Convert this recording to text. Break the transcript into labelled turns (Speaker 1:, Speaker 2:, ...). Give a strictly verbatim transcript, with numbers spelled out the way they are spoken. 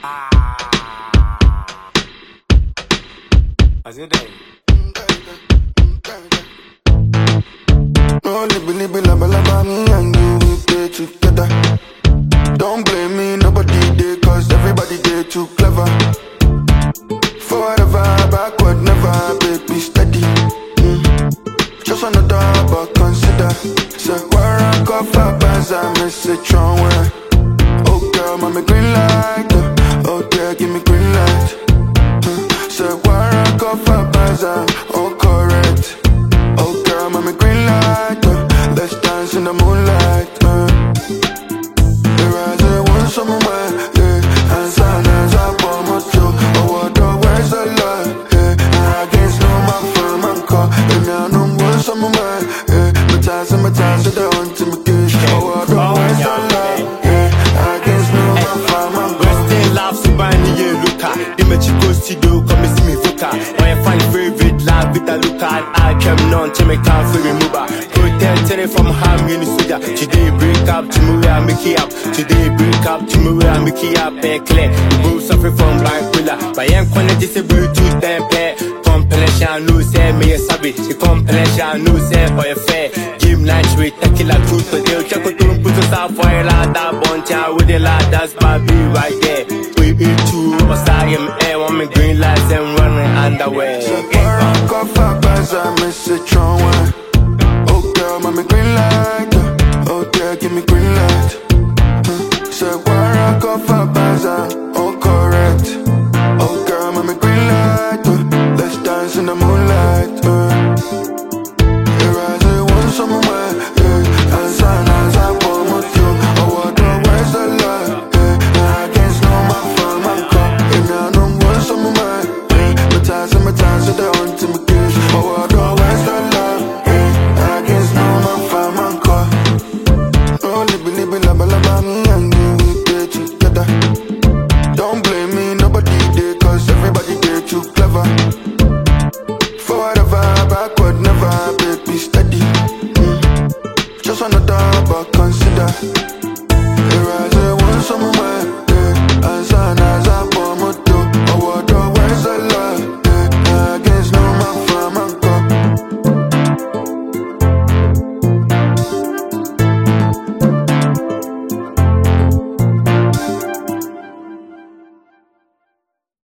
Speaker 1: How's your day?
Speaker 2: No, libi, libi, laba, laba, me and you, we stay together. Don't blame me, nobody did, cause everybody did too clever. Forever, backward, never, baby, steady. Mm. Just another, but consider. Say, where I go for bands, I miss it, strong way. Oh, girl, mommy, green light. uh, Oh, yeah, give me green light. Mm. Say, where I go for bands, I'm all correct. Oh, girl, mommy, green light. uh, Let's dance in the moonlight. Uh. The rise, one somewhere, yeah. And sun is up on my toe. Oh, what the where's the love, yeah. I guess no, my firm, I'm caught. And now, no more somewhere, yeah. My ties and my ties to the hunt to my kiss. Oh, what the where's the love, yeah. I guess no, my firm, I'm caught.
Speaker 1: Western love, so by the year, look at. You make you go see, do come and see me, voca. When you find favorite love, with a look at. I came on to make time for remover. Protecting from harm in the soldier. Today break up, tomorrow I make it up. Today break up, tomorrow I make it up. And clear, we both suffer from blind pillar. But I'm gonna disable to them pair. Compilation, no say me a savage. The compilation, no say for a fair. Give night with tequila truth, but they'll check out to put us out for a lot that bunch out with the lad that's baby right there. We be two, or I am air, one me green lights and running underwear.
Speaker 2: So where I go for bands, I miss it, strong way. Oh, girl, mommy, green light. uh, Oh, yeah, give me green light. Uh. So where I go for bands, I'm all correct. Oh, girl, mommy, green light. uh, Let's dance in the moonlight. Uh. The rise, one somewhere, yeah. And sun is up on my toe. Oh, what the where's the love, yeah. I can't know my phone, my car. And now no more somewhere, yeah. My ties and my ties to the hunt to my kiss. Oh, what the where's the love, yeah. I can't know my phone, my car. Oh, libi, libi, laba, laba, me and you, we stay together. Don't blame me, nobody did, cause everybody did too clever. Forever, backward, never, baby, steady. Mm. Just another, but consider. The rise, one summer.